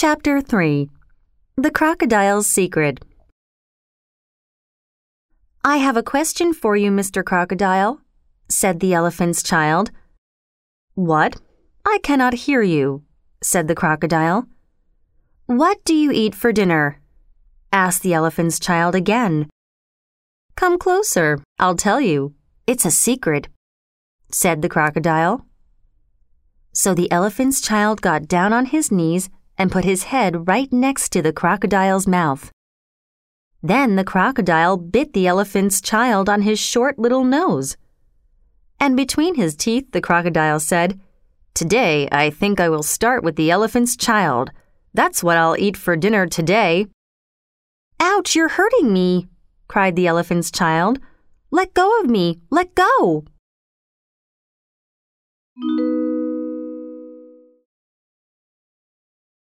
Chapter 3 The Crocodile's Secret "I have a question for you, Mr. Crocodile," said the elephant's child. "What? I cannot hear you," said the crocodile. "What do you eat for dinner?" asked the elephant's child again. "Come closer, I'll tell you. It's a secret," said the crocodile. So the elephant's child got down on his knees and put his head right next to the crocodile's mouth. Then the crocodile bit the elephant's child on his short little nose. And between his teeth, the crocodile said, "Today, I think I will start with the elephant's child. That's what I'll eat for dinner today." "Ouch, you're hurting me," cried the elephant's child. "Let go of me, let go."